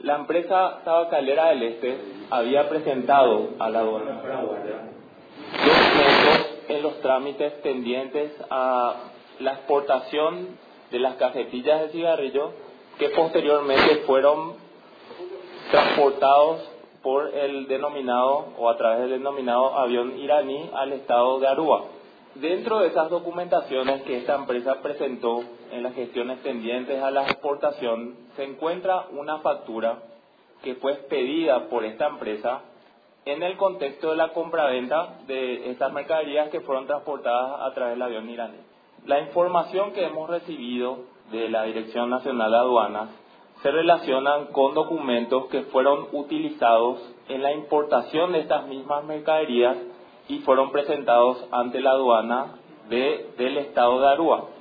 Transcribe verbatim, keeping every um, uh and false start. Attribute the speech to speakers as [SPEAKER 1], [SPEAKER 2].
[SPEAKER 1] La empresa tabacalera del Este había presentado a la aduana paraguaya documentos en los trámites pendientes a la exportación de las cajetillas de cigarrillo que posteriormente fueron transportados por el denominado o a través del denominado avión iraní al estado de Aruba. Dentro de esas documentaciones que esta empresa presentó en las gestiones pendientes a la exportación se encuentra una factura que fue expedida por esta empresa en el contexto de la compraventa de estas mercaderías que fueron transportadas a través del avión iraní. La información que hemos recibido de la Dirección Nacional de Aduanas se relacionan con documentos que fueron utilizados en la importación de estas mismas mercaderías y fueron presentados ante la aduana de, del estado de Aruba.